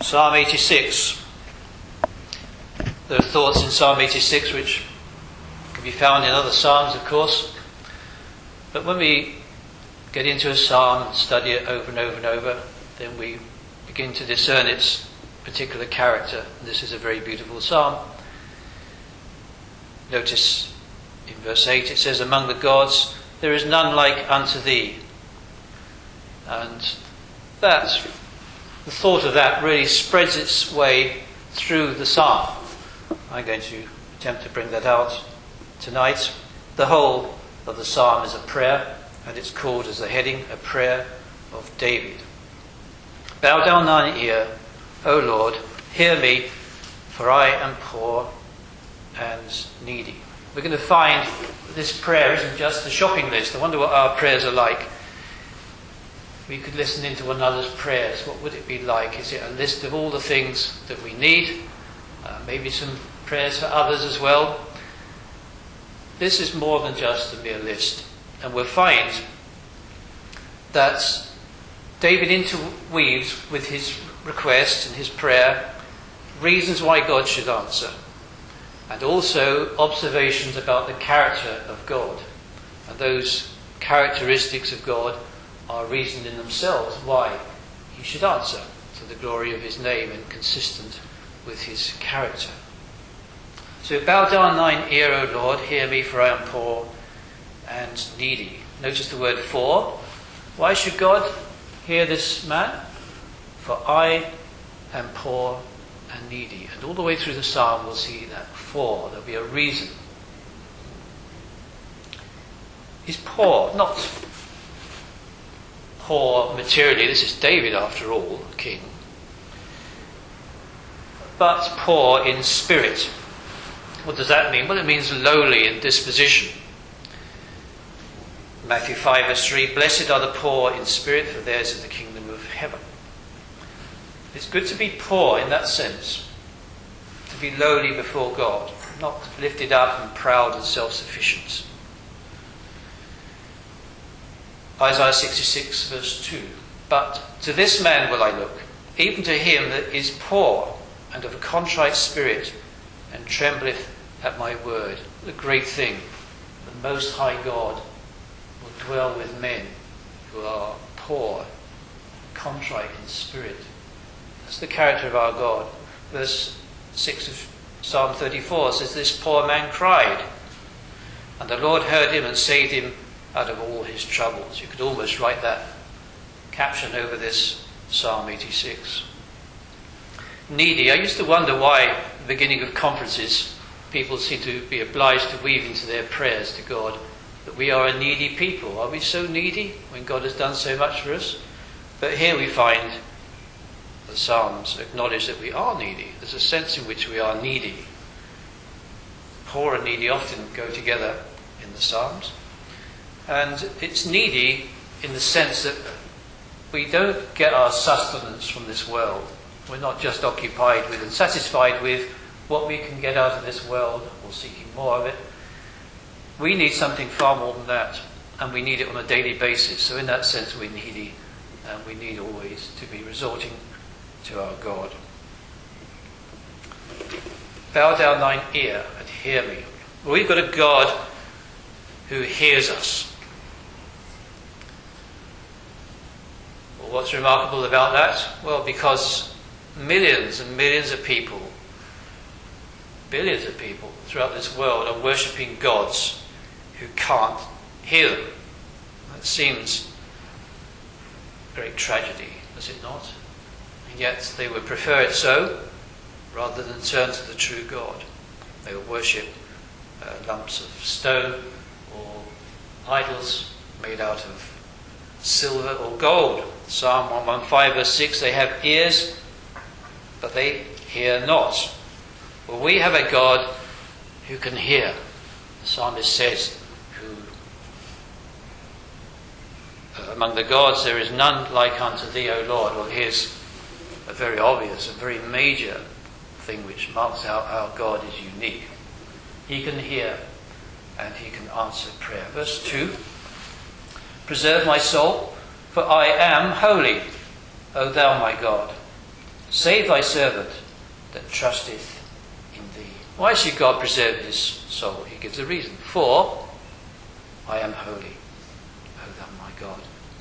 Psalm 86. There are thoughts in Psalm 86 which can be found in other psalms, of course. But when we get into a psalm and study it over and over and over, then we begin to discern its particular character. And this is a very beautiful psalm. Notice in verse 8 it says, "Among the gods there is none like unto thee." And that, the thought of that really spreads its way through the psalm. I'm going to attempt to bring that out tonight. The whole of the psalm is a prayer, and it's called as the heading, a prayer of David. "Bow down thine ear, O Lord, hear me, for I am poor and needy." We're going to find that this prayer isn't just a shopping list. I wonder what our prayers are like. We could listen into one another's prayers. What would it be like? Is it a list of all the things that we need? Maybe some prayers for others as well. This is more than just a mere list. And we'll find that David interweaves with his request and his prayer reasons why God should answer, and also observations about the character of God. And those characteristics of God are reason in themselves why he should answer, to the glory of his name and consistent with his character. So, "Bow down thine ear, O Lord, hear me, for I am poor and needy." Notice the word "for." Why should God hear this man? "For I am poor and needy." And all the way through the psalm we'll see that "for." There'll be a reason. He's poor, not poor materially. This is David, after all, king. But poor in spirit. What does that mean? Well, it means lowly in disposition. Matthew 5 verse 3, "Blessed are the poor in spirit, for theirs is the kingdom of heaven." It's good to be poor in that sense, to be lowly before God, not lifted up and proud and self-sufficient. Isaiah 66 verse 2, "But to this man will I look, even to him that is poor and of a contrite spirit, and trembleth at my word." What a great thing. The Most High God will dwell with men who are poor, contrite in spirit. That's the character of our God. Verse 6 of Psalm 34 says, "This poor man cried, and the Lord heard him and saved him out of all his troubles." You could almost write that caption over this Psalm 86. Needy. I used to wonder why at the beginning of conferences people seem to be obliged to weave into their prayers to God that we are a needy people. Are we so needy when God has done so much for us? But here we find the Psalms acknowledge that we are needy. There's a sense in which we are needy. Poor and needy often go together in the Psalms. And it's needy in the sense that we don't get our sustenance from this world. We're not just occupied with and satisfied with what we can get out of this world or seeking more of it. We need something far more than that, and we need it on a daily basis. So in that sense we're needy, and we need always to be resorting to our God. "Bow down thine ear and hear me." Well, we've got a God who hears us. Well, what's remarkable about that? Well, because millions and millions of people, billions of people throughout this world are worshipping gods who can't hear them. That seems a great tragedy, does it not? And yet they would prefer it so rather than turn to the true God. They will worship lumps of stone or idols made out of silver or gold. Psalm 115 verse 6, "They have ears, but they hear not." Well, we have a God who can hear. The psalmist says, "Among the gods there is none like unto thee, O Lord." Well, here's a very obvious, a very major thing which marks out our God is unique. He can hear and he can answer prayer. Verse 2, "Preserve my soul, for I am holy, O thou my God. Save thy servant that trusteth in thee. Why should God preserve his soul? He gives a reason. For I am holy, O thou my God.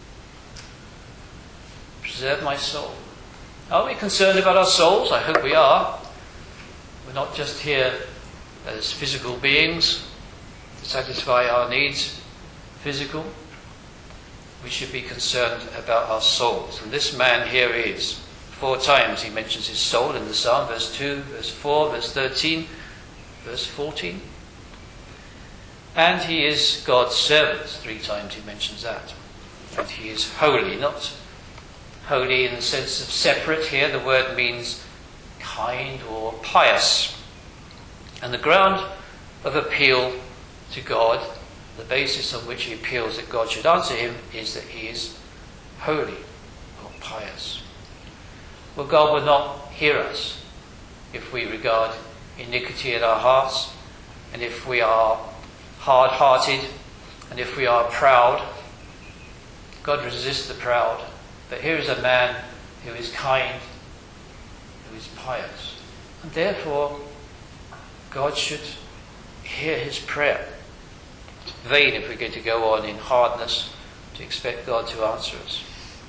Preserve my soul. Are we concerned about our souls? I hope we are. We're not just here as physical beings to satisfy our needs, physical. We should be concerned about our souls. And this man here is. 4 times he mentions his soul in the psalm. Verse 2, verse 4, verse 13, verse 14. And he is God's servant. 3 times he mentions that. And he is holy, not holy in the sense of separate. Here the word means kind or pious. And the ground of appeal to God, the basis on which he appeals that God should answer him, is that he is holy or pious. Well, God will not hear us if we regard iniquity in our hearts, and if we are hard-hearted, and if we are proud. God resists the proud. But here is a man who is kind, who is pious. And therefore, God should hear his prayer. It's vain if we're going to go on in hardness to expect God to answer us.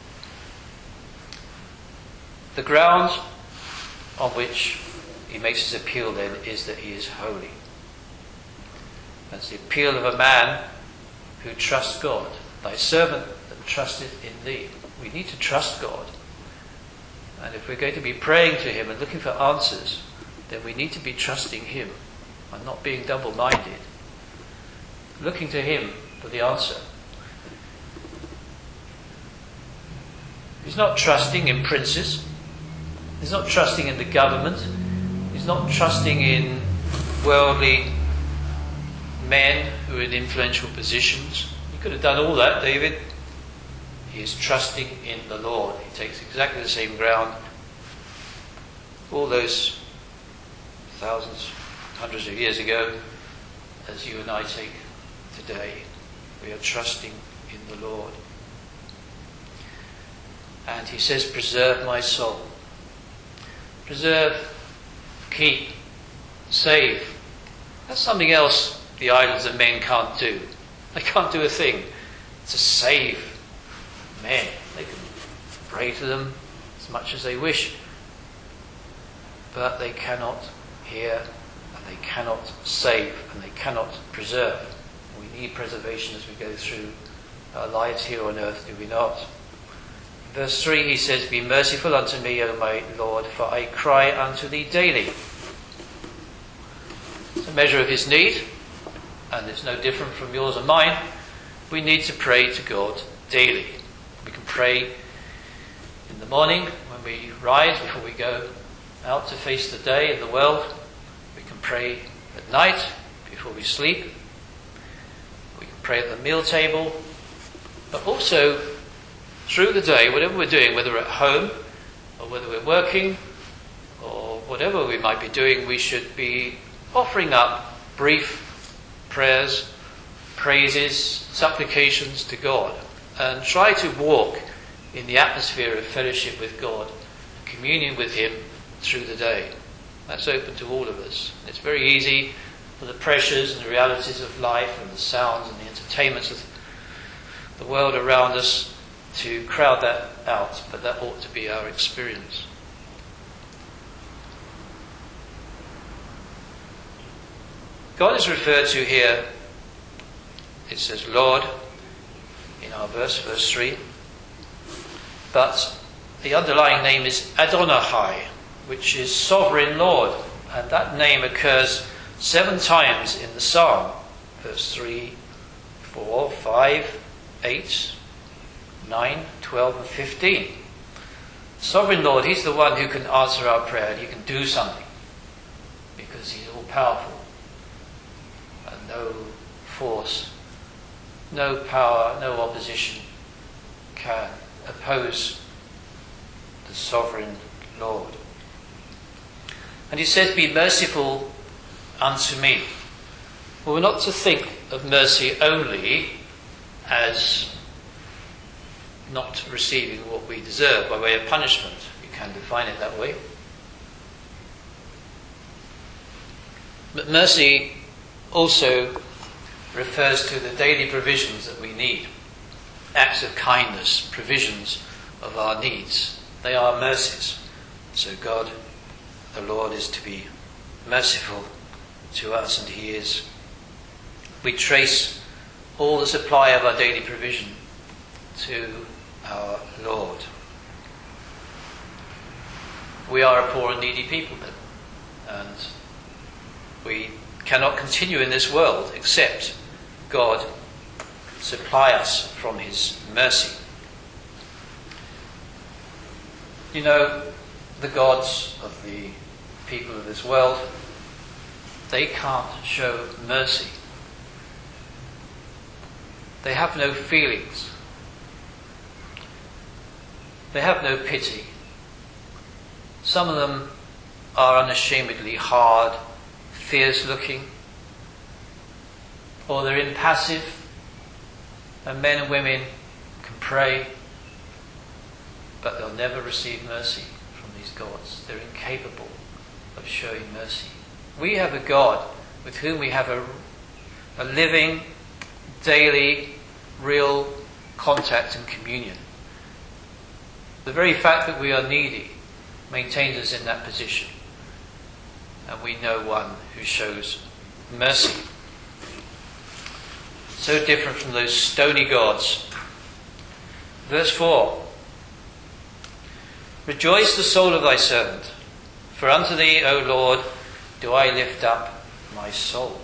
The ground on which he makes his appeal then is that he is holy. That's the appeal of a man who trusts God. Thy servant that trusteth in thee. We need to trust God. And if we're going to be praying to him and looking for answers, then we need to be trusting him and not being double-minded. Looking to him for the answer. He's not trusting in princes. He's not trusting in the government. He's not trusting in worldly men who are in influential positions. He could have done all that, David. He is trusting in the Lord. He takes exactly the same ground. All those thousands, hundreds of years ago, as you and I take today. We are trusting in the Lord. And he says, preserve my soul. Preserve, keep, save. That's something else the idols of men can't do. They can't do a thing to save men. They can pray to them as much as they wish, but they cannot hear, and they cannot save, and they cannot preserve. We need preservation as we go through our lives here on earth, do we not? Verse 3, he says, be merciful unto me, O my Lord, for I cry unto thee daily. It's a measure of his need, and it's no different from yours and mine. We need to pray to God daily. We can pray in the morning when we rise, before we go out to face the day in the world. We can pray at night before we sleep. We can pray at the meal table, but also through the day, whatever we're doing, whether at home or whether we're working or whatever we might be doing, we should be offering up brief prayers, praises, supplications to God, and try to walk in the atmosphere of fellowship with God, communion with him through the day. That's open to all of us. It's very easy for the pressures and the realities of life and the sounds and the entertainments of the world around us to crowd that out, but that ought to be our experience. God is referred to here, it says Lord in our verse 3, but the underlying name is Adonai, which is sovereign Lord, and that name occurs 7 times in the psalm. Verse 3, 4, 5, 8, 9, 12 and 15. Sovereign Lord, he's the one who can answer our prayer, and he can do something because he's all powerful, and no force, no power, no opposition can oppose the sovereign Lord. And he says, be merciful unto me. Well, we're not to think of mercy only as not receiving what we deserve by way of punishment. can define it that way. But mercy also refers to the daily provisions that we need. Acts of kindness, provisions of our needs. They are mercies. So God, the Lord, is to be merciful to us, and He is. We trace all the supply of our daily provision to our Lord. We are a poor and needy people then, and we cannot continue in this world except God supply us from His mercy. You know, the gods of the people of this world, they can't show mercy. They have no feelings. They have no pity. Some of them are unashamedly hard, fierce looking, or they're impassive, and men and women can pray, but they'll never receive mercy from these gods. They're incapable of showing mercy. We have a God with whom we have a living, daily, real contact and communion. The very fact that we are needy maintains us in that position, and we know one who shows mercy. So different from those stony gods. Verse 4. Rejoice the soul of thy servant, for unto thee, O Lord, do I lift up my soul.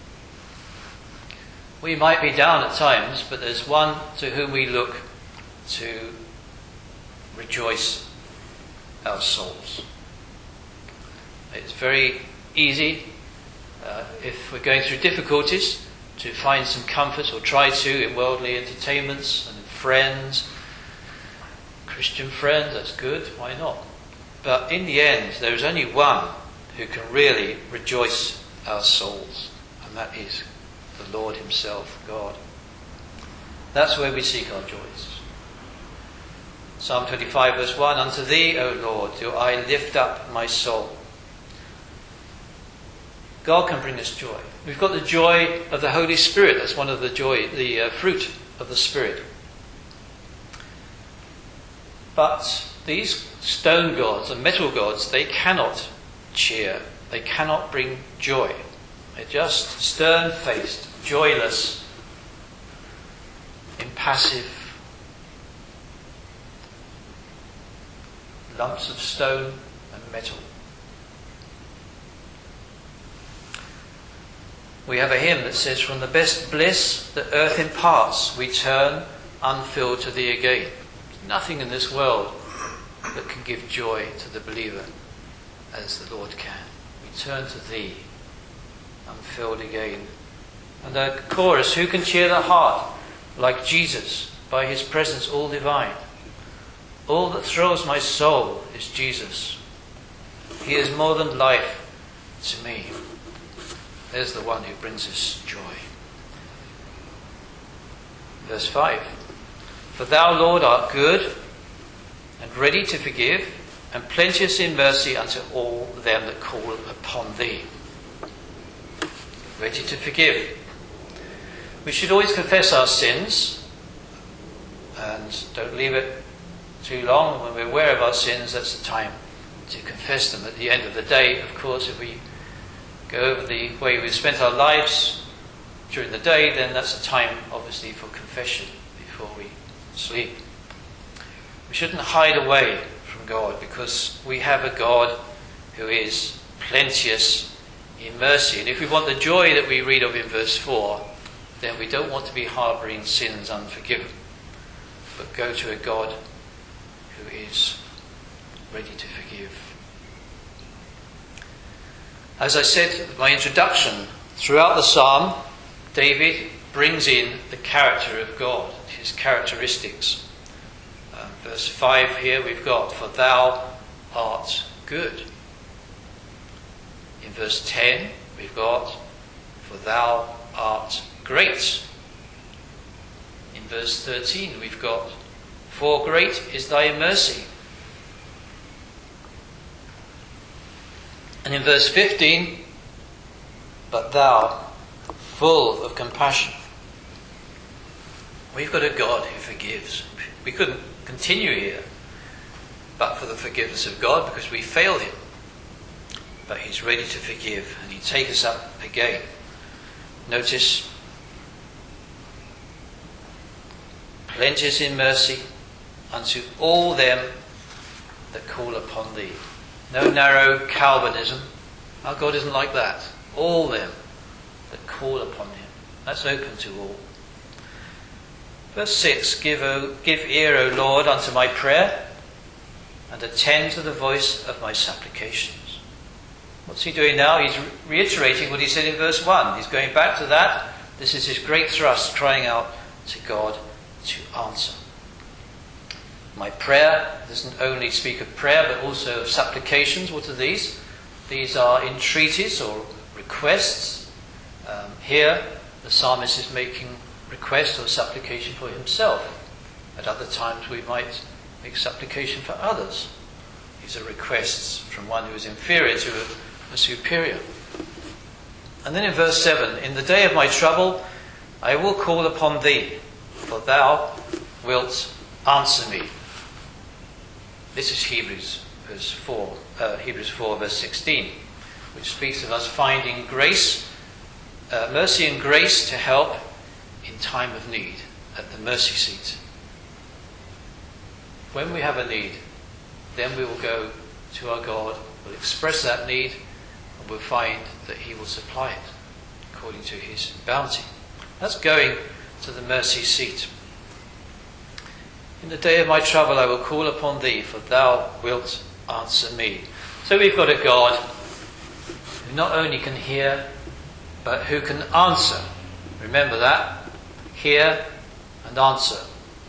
We might be down at times, but there's one to whom we look to rejoice our souls. It's very easy, if we're going through difficulties, to find some comfort, or try to, in worldly entertainments and friends. Christian friends, that's good, why not? But in the end, there is only one who can really rejoice our souls, and that is the Lord Himself, God. That's where we seek our joys. Psalm 25 verse 1, unto thee, O Lord, do I lift up my soul. God can bring us joy. We've got the joy of the Holy Spirit. That's one of the fruit of the Spirit. But these stone gods and metal gods, they cannot cheer. They cannot bring joy. They're just stern-faced, joyless, impassive lumps of stone and metal. We have a hymn that says, from the best bliss that earth imparts, we turn unfilled to thee again. There's nothing in this world that can give joy to the believer as the Lord can. We turn to thee, unfilled again. And the chorus, who can cheer the heart like Jesus, by His presence all divine? All that thrills my soul is Jesus. He is more than life to me. There's the one who brings us joy. Verse 5. For thou, Lord, art good and ready to forgive, and plenteous in mercy unto all them that call upon thee. Ready to forgive. We should always confess our sins, and don't leave it too long. When we're aware of our sins, that's the time to confess them. At the end of the day, of course, if we go over the way we've spent our lives during the day, then that's the time, obviously, for confession before we sleep. We shouldn't hide away from God, because we have a God who is plenteous in mercy. And if we want the joy that we read of in verse 4, then we don't want to be harbouring sins unforgiven, but go to a God who is ready to forgive. As I said in my introduction, throughout the psalm, David brings in the character of God, his characteristics. Verse 5 here we've got, for thou art good. In verse 10 we've got, for thou art great. In verse 13 we've got, for great is thy mercy. And in verse 15, but thou, full of compassion. We've got a God who forgives. We couldn't continue here but for the forgiveness of God, because we failed him. But he's ready to forgive, and he'll take us up again. Notice, plenteous in mercy unto all them that call upon thee. No narrow Calvinism. Our God isn't like that. All them that call upon him. That's open to all. Verse 6, give ear, O Lord, unto my prayer, and attend to the voice of my supplications. What's he doing now? He's reiterating what he said in verse 1. He's going back to that. This is his great thrust, crying out to God to answer. My prayer doesn't only speak of prayer, but also of supplications. What are these? These are entreaties or requests. Here, the psalmist is making request or supplication for himself. At other times, we might make supplication for others. These are requests from one who is inferior to a superior. And then in verse 7, in the day of my trouble, I will call upon thee, for thou wilt answer me. This is Hebrews 4 verse 16, which speaks of us finding grace, mercy and grace to help in time of need at the mercy seat. When we have a need, then we will go to our God, we'll express that need, and we'll find that he will supply it according to his bounty. That's going to the mercy seat. In the day of my trouble I will call upon thee, for thou wilt answer me. So we've got a God who not only can hear, but who can answer. Remember that. Hear and answer.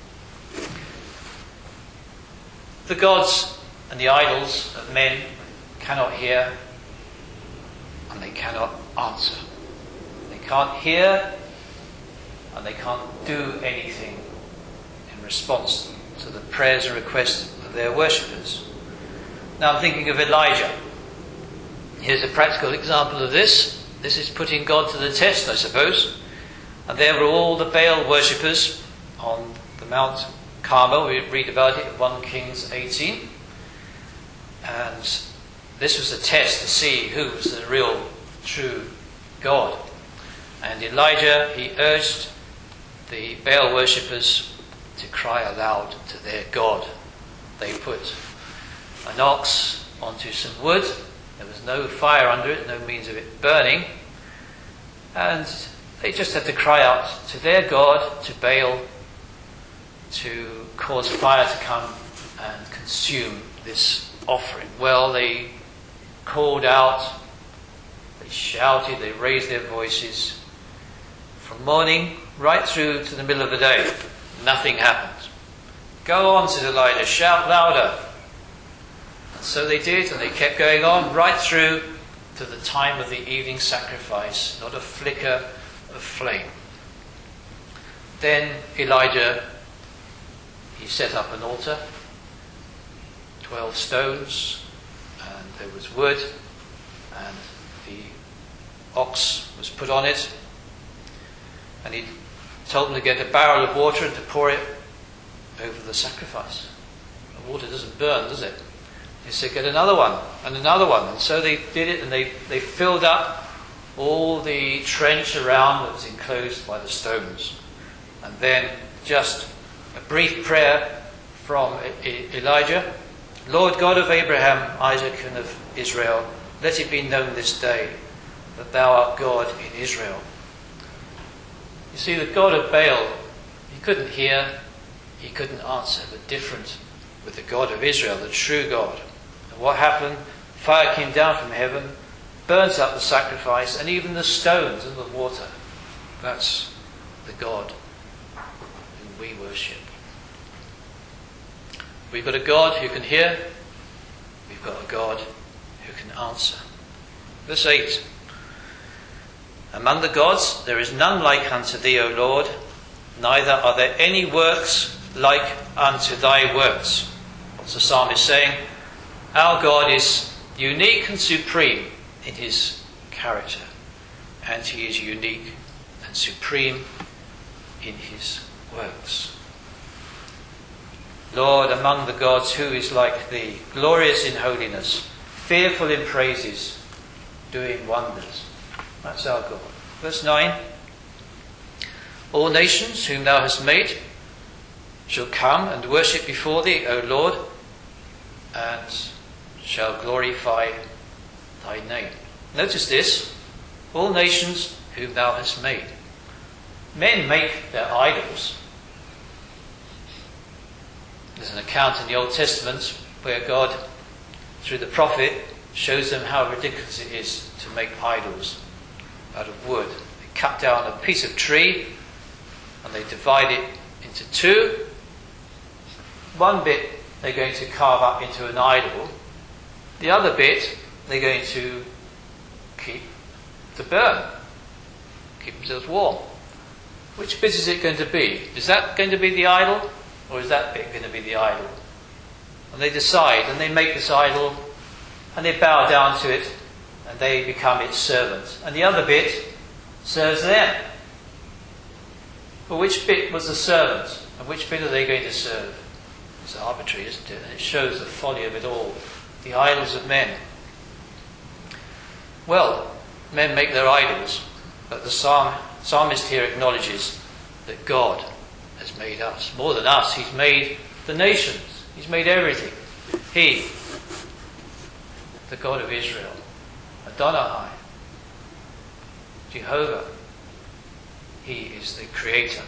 The gods and the idols of men cannot hear and they cannot answer. They can't hear and they can't do anything in response to the prayers and requests of their worshippers. Now I'm thinking of Elijah. Here's a practical example of this. This is putting God to the test, I suppose. And there were all the Baal worshippers on the Mount Carmel. We read about it in 1 Kings 18. And this was a test to see who was the real, true God. And Elijah, he urged the Baal worshippers to cry aloud to their God. They put an ox onto some wood. There was no fire under it, no means of it burning. And they just had to cry out to their God, to Baal, to cause fire to come and consume this offering. Well, they called out, they shouted, they raised their voices from morning right through to the middle of the day. Nothing happened. Go on, said Elijah, shout louder. And so they did, and they kept going on right through to the time of the evening sacrifice. Not a flicker of flame. Then Elijah, he set up an altar, 12 stones, and there was wood, and the ox was put on it, and he told them to get a barrel of water and to pour it over the sacrifice. The water doesn't burn, does it? He said, get another one, and another one. And so they did it, and they filled up all the trench around that was enclosed by the stones. And then just a brief prayer from Elijah. Lord God of Abraham, Isaac, and of Israel, let it be known this day that thou art God in Israel. You see, the God of Baal, he couldn't hear, he couldn't answer, but different with the God of Israel, the true God. And what happened? Fire came down from heaven, burns up the sacrifice, and even the stones and the water. That's the God whom we worship. We've got a God who can hear, we've got a God who can answer. Verse 8. Among the gods there is none like unto thee, O Lord, neither are there any works like unto thy works. What's the psalmist saying? Our God is unique and supreme in his character, and he is unique and supreme in his works. Lord, among the gods, who is like thee, glorious in holiness, fearful in praises, doing wonders. That's our God. Verse 9. All nations whom thou hast made shall come and worship before thee, O Lord, and shall glorify thy name. Notice this. All nations whom thou hast made. Men make their idols. There's an account in the Old Testament where God, through the prophet, shows them how ridiculous it is to make idols out of wood. They cut down a piece of tree and they divide it into two. One bit they're going to carve up into an idol. The other bit they're going to keep to burn, keep themselves warm. Which bit is it going to be? Is that going to be the idol? Or is that bit going to be the idol? And they decide, and they make this idol, and they bow down to it, and they become its servants. And the other bit serves them. But which bit was the servant? And which bit are they going to serve? It's arbitrary, isn't it? And it shows the folly of it all. The idols of men. Well, men make their idols, but the psalmist here acknowledges that God has made us. More than us, he's made the nations. He's made everything. He, the God of Israel, Adonai, Jehovah, he is the creator.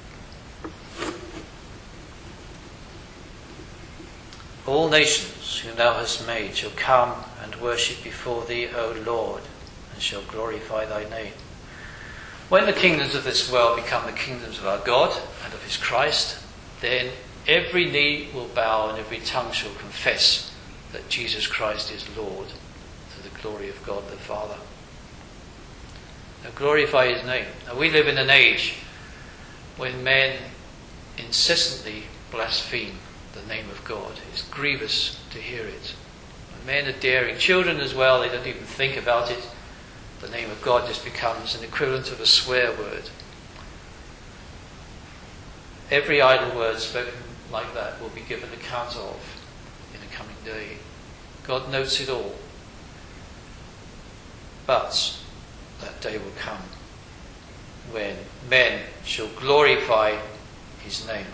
All nations whom thou hast made shall come and worship before thee, O Lord, and shall glorify thy name. When the kingdoms of this world become the kingdoms of our God and of his Christ, then every knee will bow and every tongue shall confess that Jesus Christ is Lord, to the glory of God the Father. Now glorify his name. Now we live in an age when men incessantly blaspheme the name of God. It's grievous to hear it. When men are daring, children as well, they don't even think about it. The name of God just becomes an equivalent of a swear word. Every idle word spoken like that will be given account of in the coming day. God notes it all. But that day will come when men shall glorify his name.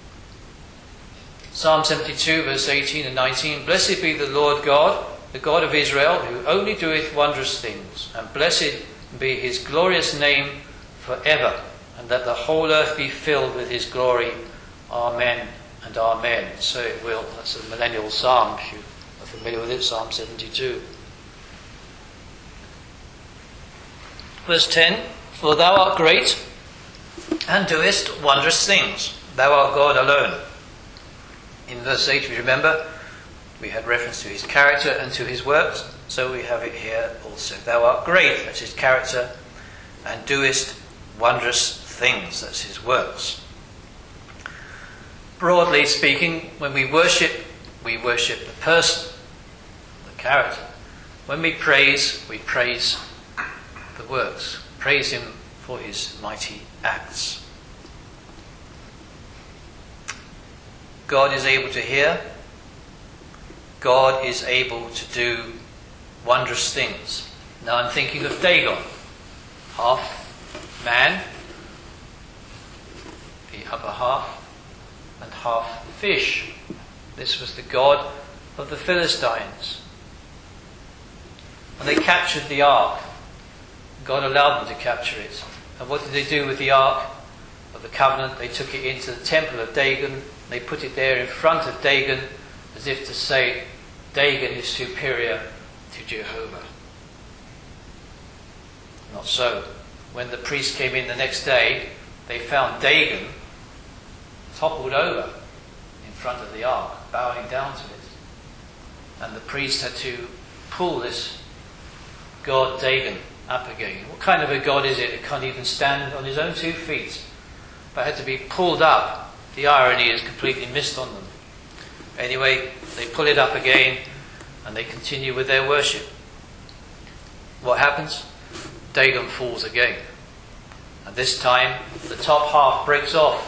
Psalm 72 verse 18 and 19. Blessed be the Lord God, the God of Israel, who only doeth wondrous things, and blessed be his glorious name forever, and that the whole earth be filled with his glory. Amen and amen. So it will. That's a millennial psalm, if you are familiar with it, Psalm 72. Verse 10. For thou art great, and doest wondrous things. Thou art God alone. In verse 8, we remember, we had reference to his character and to his works, so we have it here also. Thou art great, that's his character, and doest wondrous things, that's his works. Broadly speaking, when we worship the person, the character. When we praise the works. Praise him for his mighty acts. God is able to hear. God is able to do wondrous things. Now I'm thinking of Dagon, half man, the upper half, and half fish. This was the god of the Philistines. And they captured the ark. God allowed them to capture it. And what did they do with the ark of the covenant? They took it into the temple of Dagon. They put it there in front of Dagon, as if to say, Dagon is superior to Jehovah. Not so. When the priest came in the next day, they found Dagon toppled over in front of the ark, bowing down to it. And the priest had to pull this god Dagon up again. What kind of a god is it? It can't even stand on his own 2 feet, but had to be pulled up. The irony is completely missed on them. Anyway, they pull it up again, and they continue with their worship. What happens? Dagon falls again. And this time, the top half breaks off.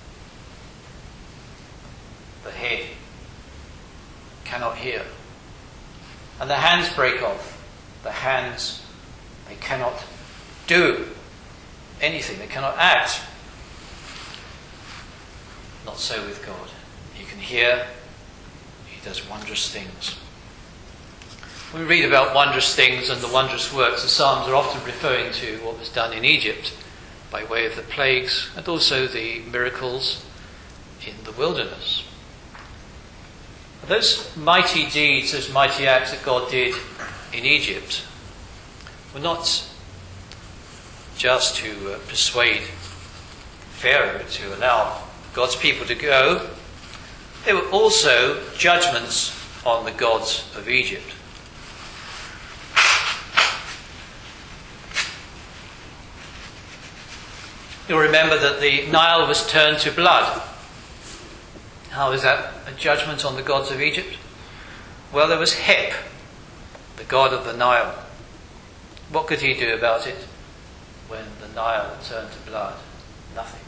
The head cannot hear. And the hands break off. The hands, they cannot do anything. They cannot act. Not so with God. He can hear. He does wondrous things. When we read about wondrous things and the wondrous works, the Psalms are often referring to what was done in Egypt by way of the plagues and also the miracles in the wilderness. Those mighty deeds, those mighty acts that God did in Egypt were not just to persuade Pharaoh to allow God's people to go. They were also judgments on the gods of Egypt. You'll remember that the Nile was turned to blood. How is that a judgment on the gods of Egypt? Well, there was Hep, the god of the Nile. What could he do about it when the Nile turned to blood? Nothing.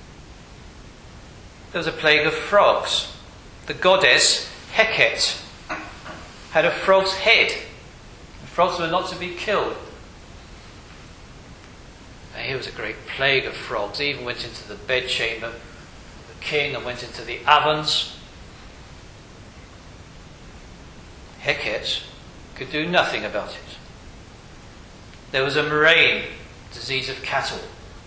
There was a plague of frogs. The goddess Heket had a frog's head. The frogs were not to be killed. And here was a great plague of frogs. They even went into the bedchamber of the king and went into the ovens. Heket could do nothing about it. There was a murrain, disease of cattle.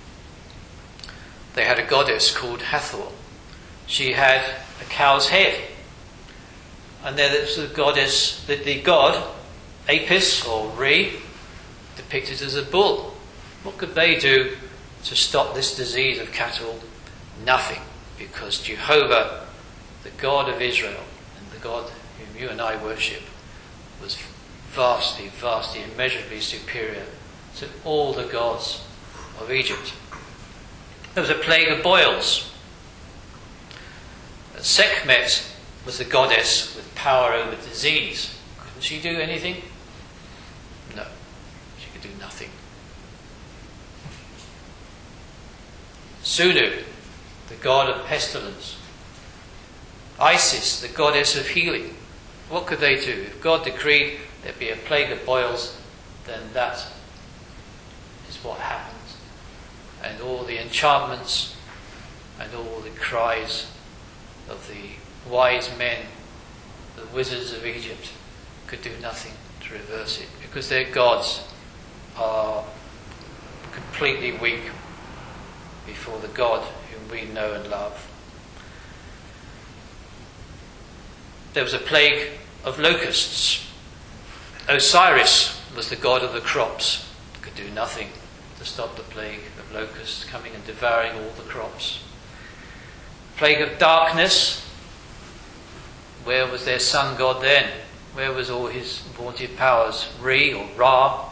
They had a goddess called Hathor. She had a cow's head. And there was the goddess, the god, Apis or Re, depicted as a bull. What could they do to stop this disease of cattle? Nothing, because Jehovah, the God of Israel, and the God whom you and I worship, was vastly, vastly, immeasurably superior to all the gods of Egypt. There was a plague of boils. Sekhmet was the goddess with power over disease. Couldn't she do anything? No, she could do nothing. Sunu, the god of pestilence. Isis, the goddess of healing. What could they do? If God decreed there'd be a plague of boils, then that is what happened. And all the enchantments and all the cries of the wise men, the wizards of Egypt, could do nothing to reverse it, because their gods are completely weak before the God whom we know and love. There was a plague of locusts. Osiris was the god of the crops, could do nothing to stop the plague of locusts coming and devouring all the crops. Plague of darkness. Where was their sun god then? Where was all his vaunted powers? Re or Ra.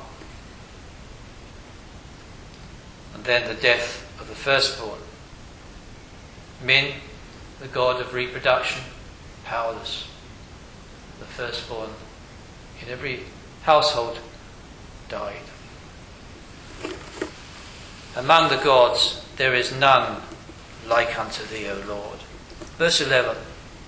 And then the death of the firstborn. Min, the god of reproduction, powerless. The firstborn in every household died. Among the gods there is none like unto thee, O Lord. Verse 11.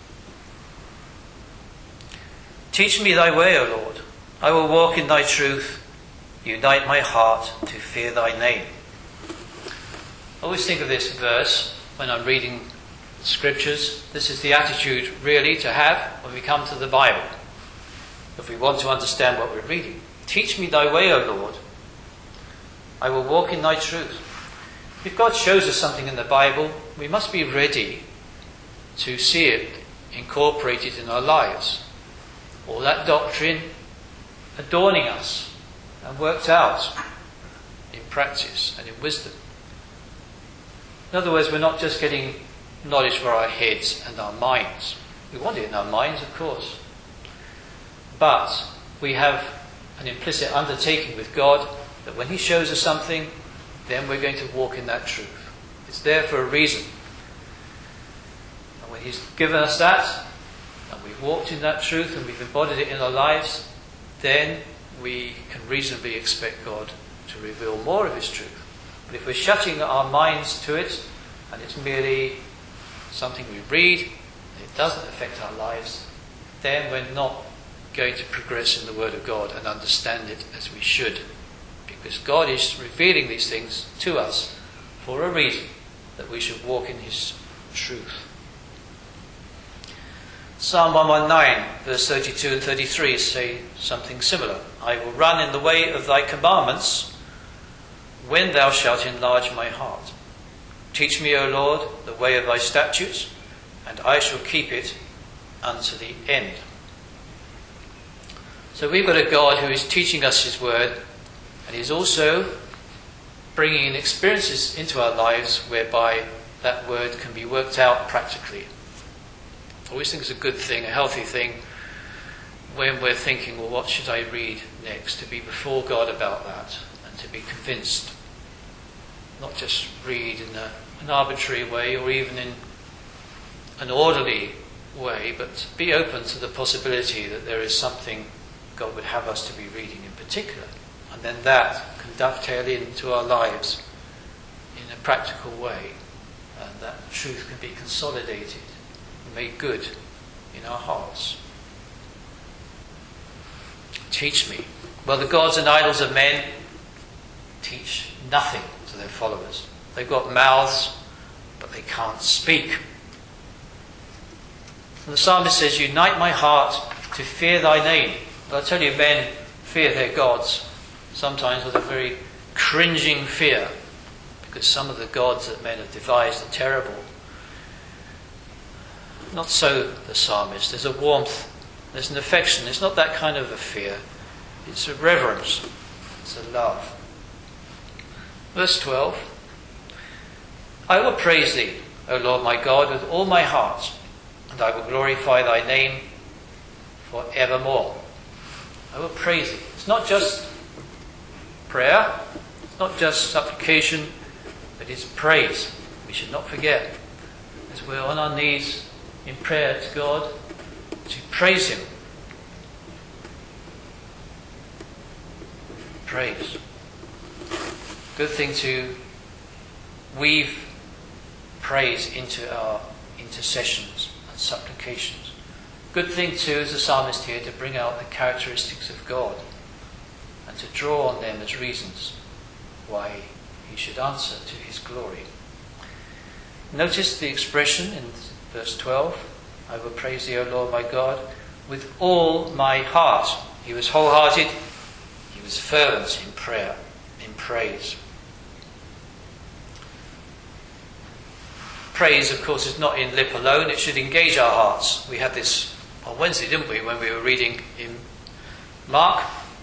Teach me thy way, O Lord. I will walk in thy truth. Unite my heart to fear thy name. I always think of this verse when I'm reading scriptures. This is the attitude really to have when we come to the Bible, if we want to understand what we're reading. Teach me thy way, O Lord. I will walk in thy truth. If God shows us something in the Bible, we must be ready to see it incorporated in our lives. All that doctrine adorning us and worked out in practice and in wisdom. In other words, we're not just getting knowledge for our heads and our minds. We want it in our minds, of course. But we have an implicit undertaking with God that when he shows us something, then we're going to walk in that truth. It's there for a reason. And when he's given us that, and we've walked in that truth and we've embodied it in our lives, then we can reasonably expect God to reveal more of his truth. But if we're shutting our minds to it, and it's merely something we read, and it doesn't affect our lives, then we're not going to progress in the Word of God and understand it as we should. Because God is revealing these things to us for a reason, that we should walk in his truth. Psalm 119, verse 32 and 33 say something similar. I will run in the way of thy commandments when thou shalt enlarge my heart. Teach me, O Lord, the way of thy statutes, and I shall keep it unto the end. So we've got a God who is teaching us his word, and he's also bringing in experiences into our lives whereby that word can be worked out practically. I always think it's a good thing, a healthy thing, when we're thinking, well, what should I read next? To be before God about that and to be convinced. Not just read in an arbitrary way or even in an orderly way, but be open to the possibility that there is something God would have us to be reading in particular. And then that can dovetail into our lives in a practical way. And that truth can be consolidated and made good in our hearts. Teach me. Well, the gods and idols of men teach nothing to their followers. They've got mouths, but they can't speak. And the psalmist says, unite my heart to fear thy name. But I tell you, men fear their gods, sometimes with a very cringing fear, because some of the gods that men have devised are terrible. Not so the psalmist. There's a warmth, there's an affection. It's not that kind of a fear. It's a reverence. It's a love. Verse 12. I will praise thee, O Lord my God, with all my heart, and I will glorify thy name for evermore. I will praise thee. It's not just prayer, it's not just supplication, but it's praise. We should not forget, as we're on our knees in prayer to God, to praise him. Praise. Good thing to weave praise into our intercessions and supplications. Good thing too, as the psalmist here, to bring out the characteristics of God and to draw on them as reasons why he should answer to his glory. Notice the expression in verse 12, I will praise thee, O Lord my God, with all my heart. He was wholehearted, he was fervent in prayer, in praise. Praise, of course, is not in lip alone, it should engage our hearts. We had this on Wednesday, didn't we, when we were reading in Mark?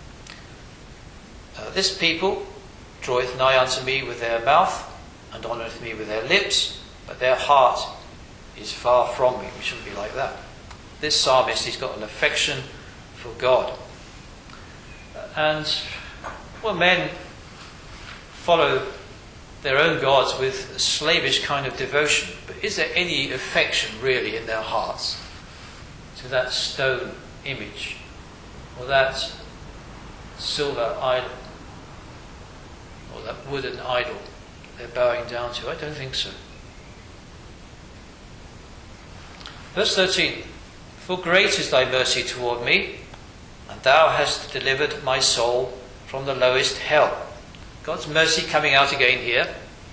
This people draweth nigh unto me with their mouth, and honoureth me with their lips, but their heart is far from me. We shouldn't be like that. This psalmist, he's got an affection for God. And, well, men follow their own gods with a slavish kind of devotion, but is there any affection really in their hearts to that stone image or that silver idol or that wooden idol they're bowing down to? I don't think so. Verse 13, for great is thy mercy toward me, and thou hast delivered my soul from the lowest hell. God's mercy coming out again here.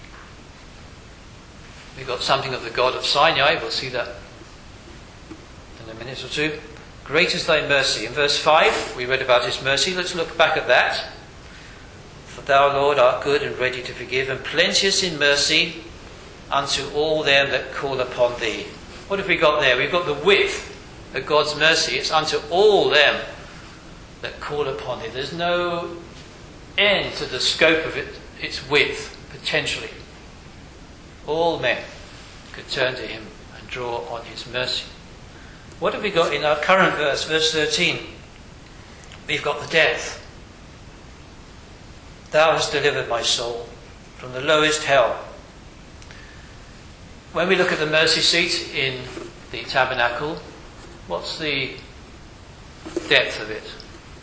We've got something of the God of Sinai. We'll see that in a minute or two. Great is thy mercy. In verse 5, we read about his mercy. Let's look back at that. For thou, Lord, art good and ready to forgive, and plenteous in mercy unto all them that call upon thee. What have we got there? We've got the width of God's mercy. It's unto all them that call upon him. There's no end to the scope of it, its width, potentially. All men could turn to him and draw on his mercy. What have we got in our current verse, verse 13? We've got the death. Thou hast delivered my soul from the lowest hell. When we look at the mercy seat in the tabernacle, What's the depth of it?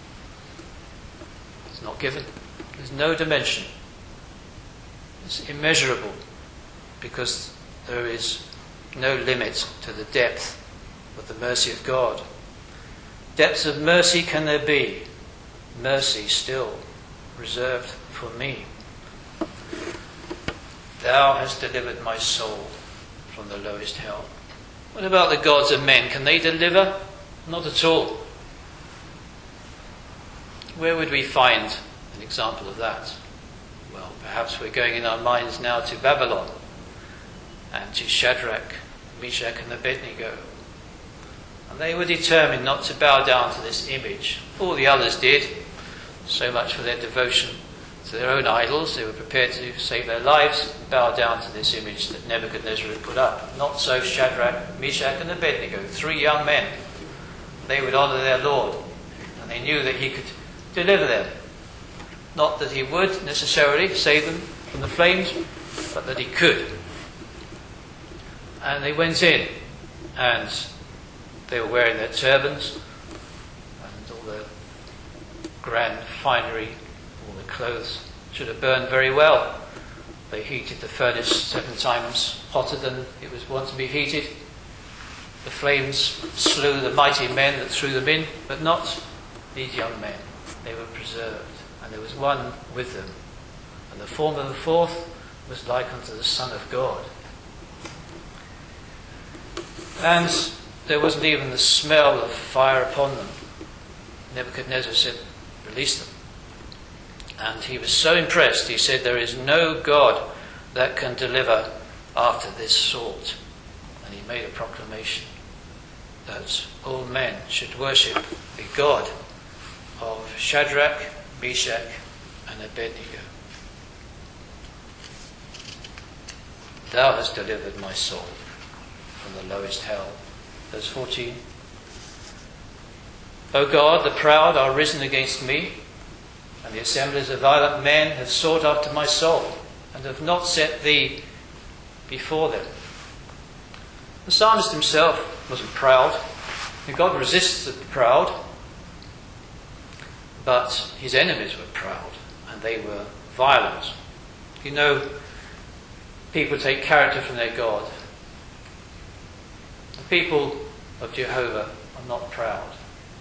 It's not given. There's no dimension. It's immeasurable because there is no limit to the depth of the mercy of God. Depths of mercy can there be? Mercy still reserved for me. Thou hast delivered my soul from the lowest hell. What about the gods of men? Can they deliver? Not at all. Where would we find an example of that? Well, perhaps we're going in our minds now to Babylon and to Shadrach, Meshach and Abednego. And they were determined not to bow down to this image. All the others did. So much for their devotion to their own idols. They were prepared to save their lives and bow down to this image that Nebuchadnezzar had put up. Not so Shadrach, Meshach and Abednego, 3 young men. They would honour their Lord, and they knew that he could deliver them. Not that he would necessarily save them from the flames, but that he could. And they went in, and they were wearing their turbans and all the grand finery, all the clothes should have burned very well. They heated the furnace 7 times hotter than it was wont to be heated. The flames slew the mighty men that threw them in, but not these young men. They were preserved, and there was one with them. And the form of the fourth was like unto the Son of God. And there wasn't even the smell of fire upon them. Nebuchadnezzar said, release them. And he was so impressed, he said, there is no God that can deliver after this sort. And he made a proclamation that all men should worship the God of Shadrach, Meshach and Abednego. Thou hast delivered my soul from the lowest hell. Verse 14. O God, the proud are risen against me, and the assemblies of violent men have sought after my soul, and have not set thee before them. The psalmist himself wasn't proud. God resists the proud, but his enemies were proud, and they were violent. You know, people take character from their God. The people of Jehovah are not proud.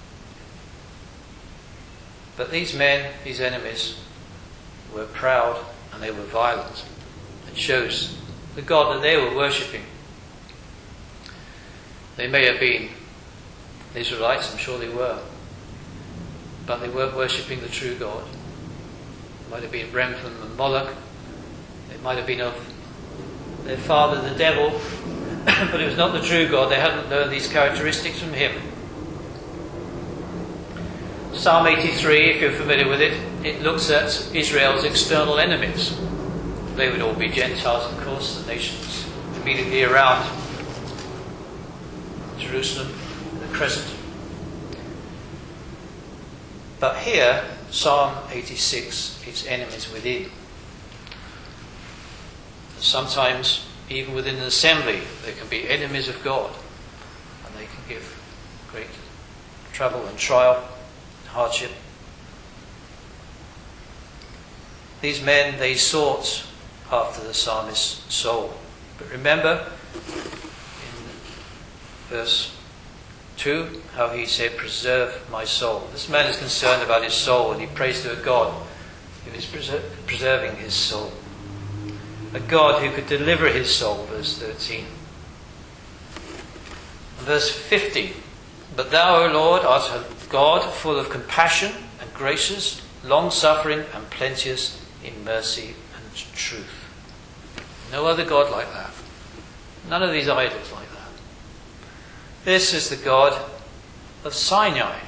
But these men, these enemies, were proud and they were violent. It shows the God that they were worshipping. They may have been Israelites, I'm sure they were, but they weren't worshipping the true God. It might have been Remphan and Moloch. It might have been of their father, the devil, but it was not the true God. They hadn't learned these characteristics from him. Psalm 83, if you're familiar with it, it looks at Israel's external enemies. They would all be Gentiles, of course, the nations immediately around Jerusalem, the crescent. But here, Psalm 86, its enemies within. Sometimes, even within an assembly, there can be enemies of God, and they can give great trouble and trial, hardship. These men, they sought after the psalmist's soul. But remember, in verse 2, how he said, preserve my soul. This man is concerned about his soul, and he prays to a God who is preserving his soul. A God who could deliver his soul, verse 13. Verse 15, but thou, O Lord, art a God full of compassion and gracious, long-suffering and plenteous in mercy and truth. No other God like that. None of these idols like that. This is the God of Sinai.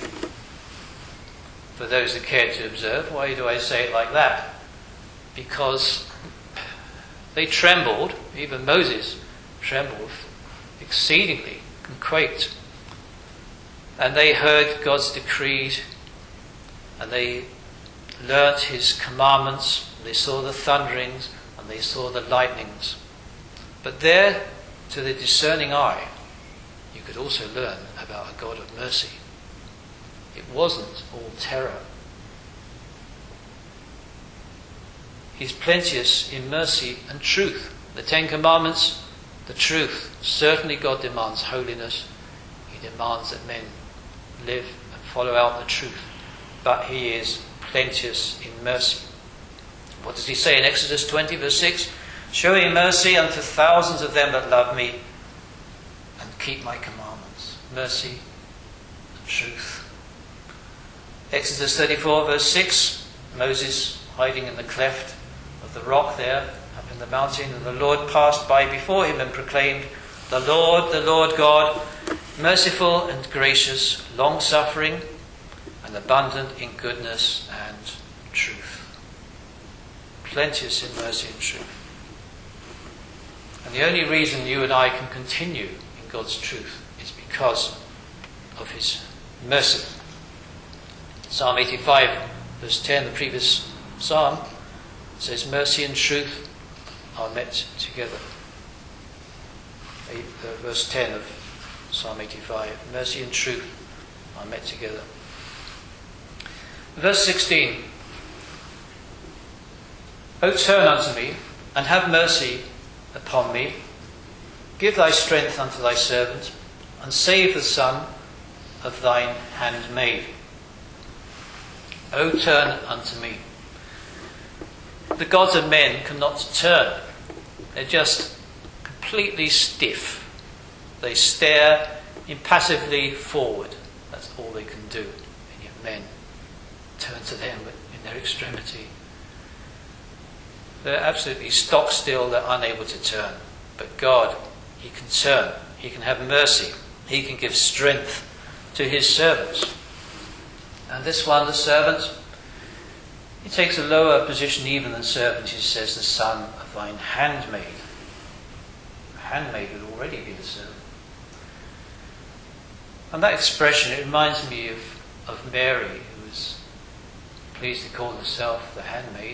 For those that care to observe, why do I say it like that? Because they trembled, even Moses trembled exceedingly and quaked. And they heard God's decrees, and they learnt his commandments, and they saw the thunderings, and they saw the lightnings. But there, to the discerning eye, you could also learn about a God of mercy. It wasn't all terror. He's plenteous in mercy and truth. The Ten Commandments, the truth. Certainly God demands holiness. He demands that men live and follow out the truth. But he is plenteous in mercy. What does he say in Exodus 20 verse 6? Showing mercy unto thousands of them that love me and keep my commandments. Mercy and truth. Exodus 34 verse 6, Moses hiding in the cleft of the rock there up in the mountain, and the Lord passed by before him and proclaimed, the Lord God, merciful and gracious, long-suffering and abundant in goodness and truth. Plenteous in mercy and truth. And the only reason you and I can continue in God's truth is because of his mercy. Psalm 85 verse 10, the previous psalm, says mercy and truth are met together. Verse 10 of Psalm 85, mercy and truth are met together. Verse 16, O turn unto me, and have mercy upon me. Give thy strength unto thy servant, and save the son of thine handmaid. O turn unto me. The gods of men cannot turn. They're just completely stiff. They stare impassively forward. That's all they can do. And yet men turn to them in their extremity. They're absolutely stock still. They're unable to turn. But God, he can turn. He can have mercy. He can give strength to his servants. And this one, the servant, he takes a lower position even than servant. He says, the son of thine handmaid. A handmaid would already be the servant. And that expression, it reminds me of Mary, who was pleased to call herself the handmaid.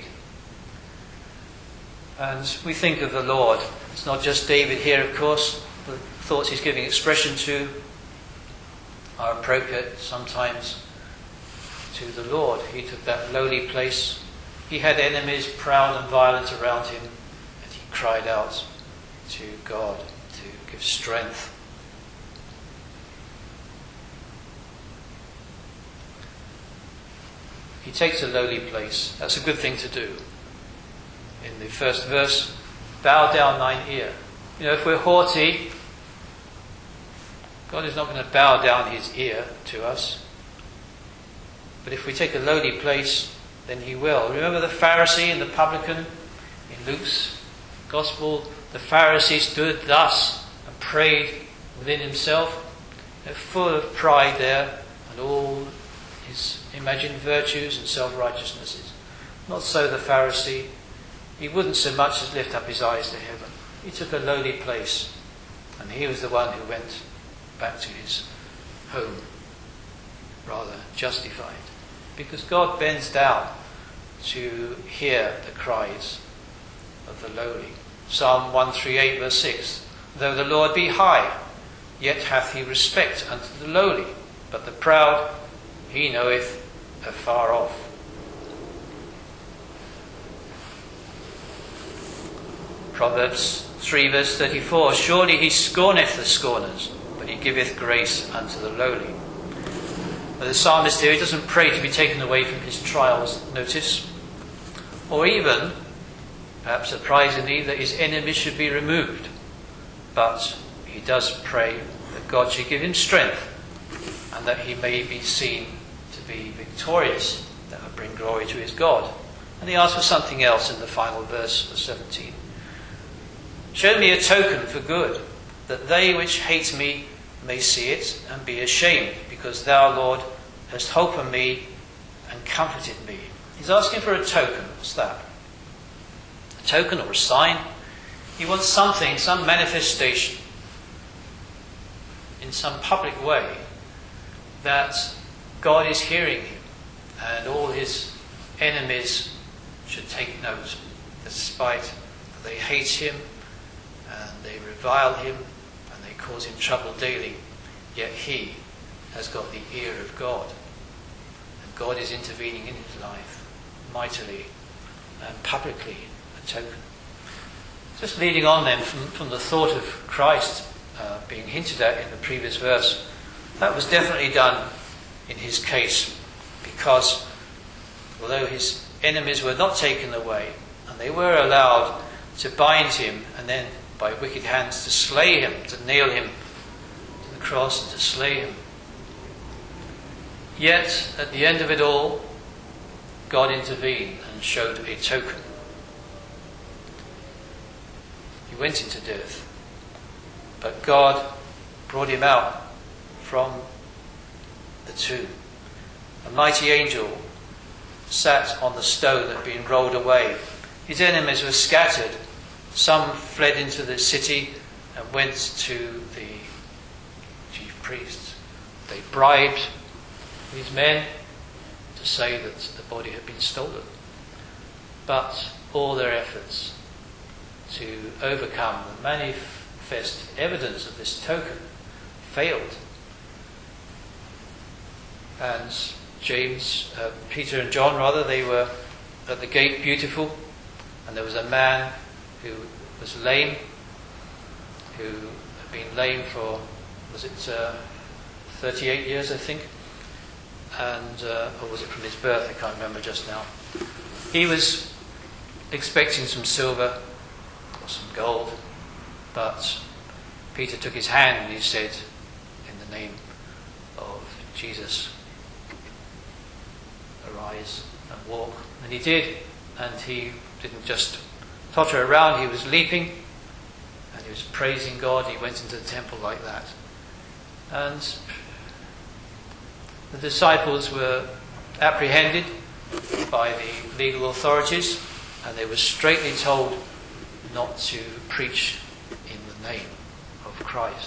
And we think of the Lord. It's not just David here, of course. The thoughts he's giving expression to are appropriate sometimes to the Lord. He took that lowly place. He had enemies proud and violent around him, and he cried out to God to give strength. He takes a lowly place. That's a good thing to do. In the first verse, bow down thine ear. You know, if we're haughty, God is not going to bow down his ear to us. But if we take a lowly place, then he will. Remember the Pharisee and the publican in Luke's Gospel? The Pharisee stood thus and prayed within himself, full of pride there and all his imagined virtues and self-righteousnesses. Not so the Pharisee. He wouldn't so much as lift up his eyes to heaven. He took a lowly place, and he was the one who went back to his home, rather justified. Because God bends down to hear the cries of the lowly. Psalm 138 verse 6, though the Lord be high, yet hath he respect unto the lowly, but the proud he knoweth afar off. Proverbs 3 verse 34, surely he scorneth the scorners, but he giveth grace unto the lowly. But the psalmist here, he doesn't pray to be taken away from his trials, notice, or even, perhaps surprisingly, that his enemies should be removed. But he does pray that God should give him strength, and that he may be seen to be victorious, that would bring glory to his God. And he asks for something else in the final verse, verse 17. Show me a token for good, that they which hate me may see it and be ashamed, because thou, Lord, hast holpen me and comforted me. He's asking for a token. What's that? A token or a sign? He wants something, some manifestation in some public way that God is hearing him and all his enemies should take note, despite that they hate him and they revile him and they cause him trouble daily, yet he has got the ear of God. And God is intervening in his life mightily and publicly, a token. Just leading on then from the thought of Christ being hinted at in the previous verse, that was definitely done in his case, because although his enemies were not taken away, and they were allowed to bind him and then by wicked hands to slay him, to nail him to the cross and to slay him, yet at the end of it all, God intervened and showed a token. He went into death, but God brought him out from the tomb. A mighty angel sat on the stone that had been rolled away. His enemies were scattered. Some fled into the city and went to the chief priests. They bribed these men to say that the body had been stolen. But all their efforts to overcome the manifest evidence of this token failed. And Peter and John, they were at the gate beautiful, and there was a man who was lame, who had been lame for, 38 years, I think, and or was it from his birth? I can't remember just now. He was expecting some silver or some gold, but Peter took his hand and he said, in the name of Jesus, arise and walk. And he did, and he didn't just totter around, he was leaping and he was praising God. He went into the temple like that. And the disciples were apprehended by the legal authorities, and they were straightly told not to preach in the name of Christ.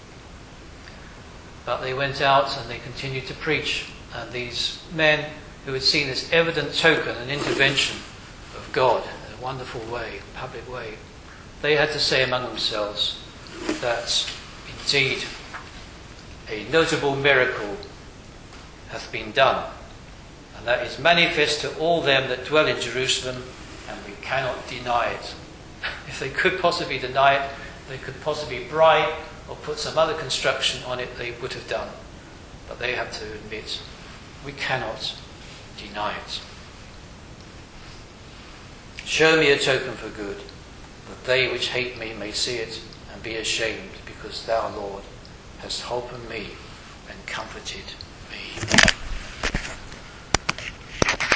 But they went out and they continued to preach, and these men who had seen this evident token and intervention of God in a wonderful way, public way, they had to say among themselves that indeed a notable miracle hath been done, and that is manifest to all them that dwell in Jerusalem, and we cannot deny it. If they could possibly deny it, they could possibly bribe or put some other construction on it, they would have done. But they have to admit, we cannot deny it. Show me a token for good, that they which hate me may see it and be ashamed, because thou, Lord, hast holpen me and comforted